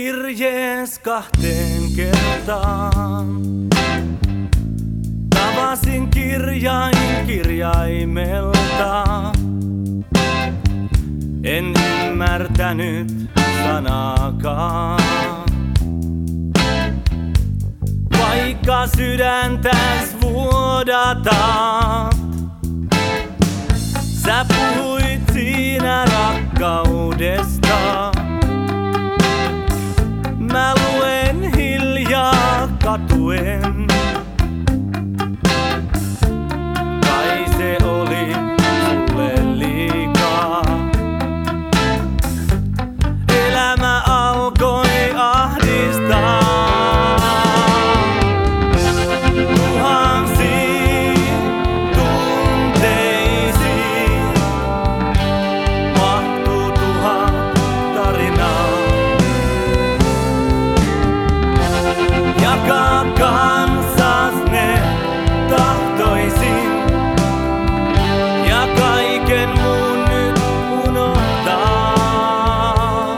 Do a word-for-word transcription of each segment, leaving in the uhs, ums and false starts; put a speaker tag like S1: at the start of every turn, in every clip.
S1: kirjees kahteen kertaan. Tavasin kirjain kirjaimelta. En ymmärtänyt sanaakaan. Vaikka sydäntäs vuodatat, sä puhuit siinä rakkaudesta. Mä luen hiljaa katuen. Kai se oli sulle liikaa. Elämä alkoi ahdistaa. Jakaa kansas ne tahtoisin ja kaiken muun nyt unohtaa.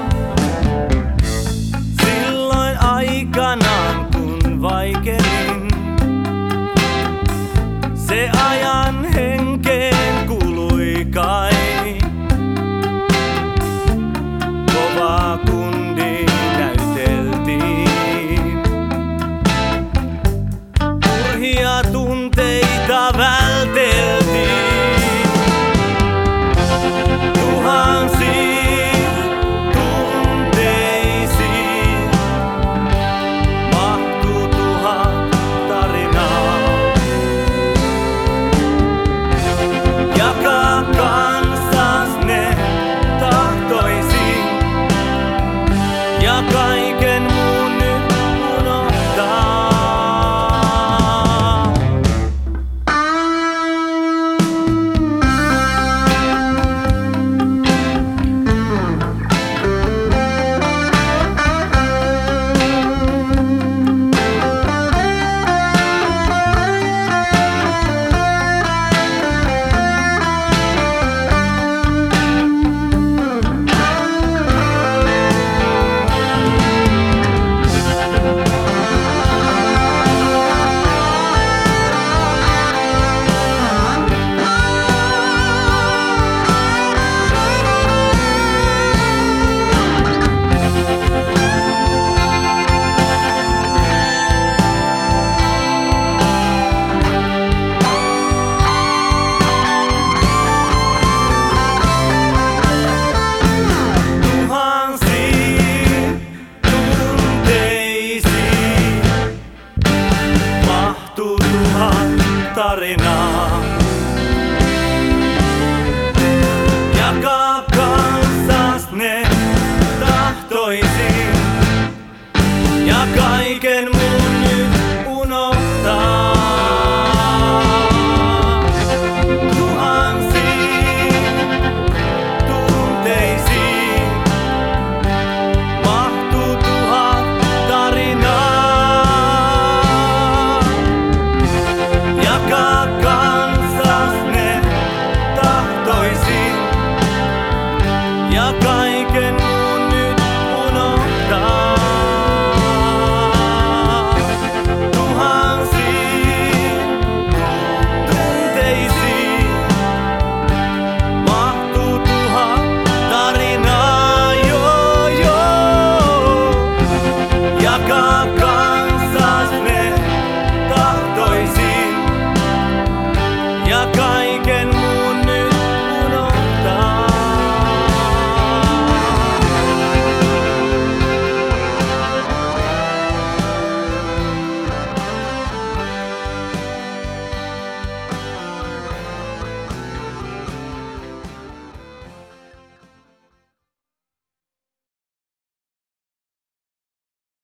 S1: Silloin aikanaan kun vaikenin, se ajan henkeen kului kai. Kovaa kundi näyteltiin. Ja tunteita välteltiin. Tuhansiin tunteisiin mahtuu tuhat tarinaa. Jakaa kanssas ne tahtoisin ja kaiken muun nyt unohtaa. Tarinaa. Jakaa kanssas ne tahtoisin ja kaiken